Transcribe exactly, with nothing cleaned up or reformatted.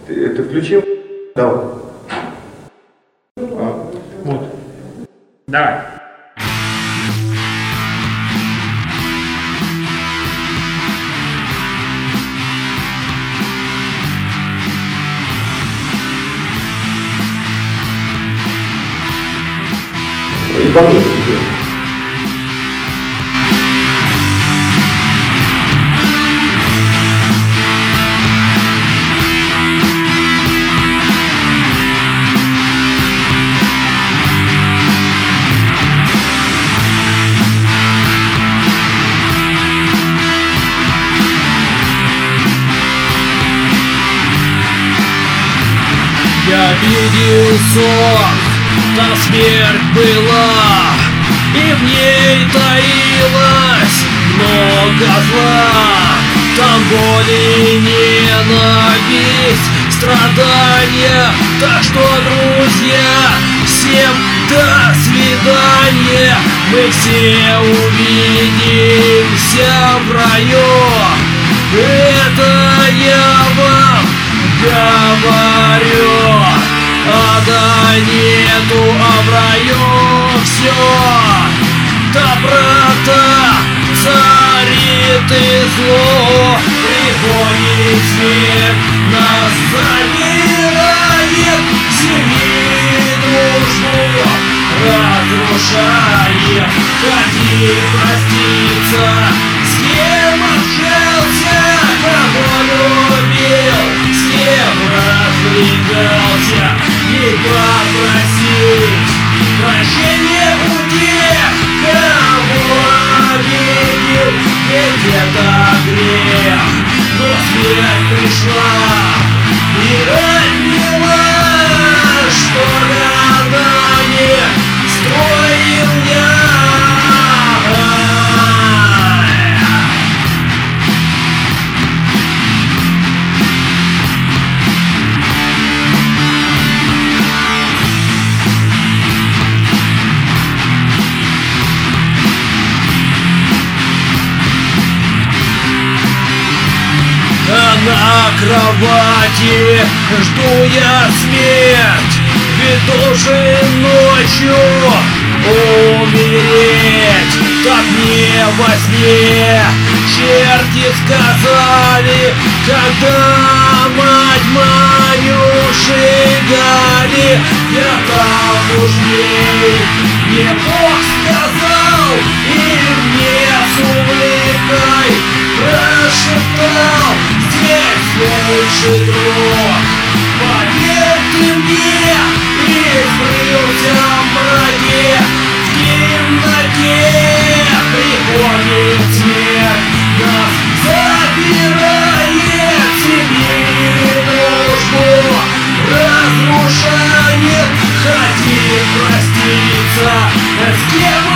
Ты, ты включил? Давай. А. Вот. Давай. И ко мне теперь. Я видел сон, там смерть была, и в ней таилось много зла. Там боль и ненависть, страдания. Так что, друзья, всем до свидания. Мы все увидимся в раю. Это я вам говорю. Ада нету, а в раю все. Доброта царит и зло. Приходит свет, нас забирает. Семьи дружбу разрушает. Ходи проститься, с кем общался, кого любил, с кем развлекался. И попросить прощения у тех, кого обидел. Ведь это грех, но смерть пришла и отняла, что годами строил я. На кровати жду я смерть, ведь должен ночью умереть. Так мне во сне черти сказали, когда мать мою сжигали. Я там уж ей не Бог сказал, и мне с улыбкой прошептал: здесь лучший друг, поверь ты мне. И скрылся в мраке, в темноте. Приходит смерть, нас забирает. Семьи дружбу разрушает. Ходи проститься, с кем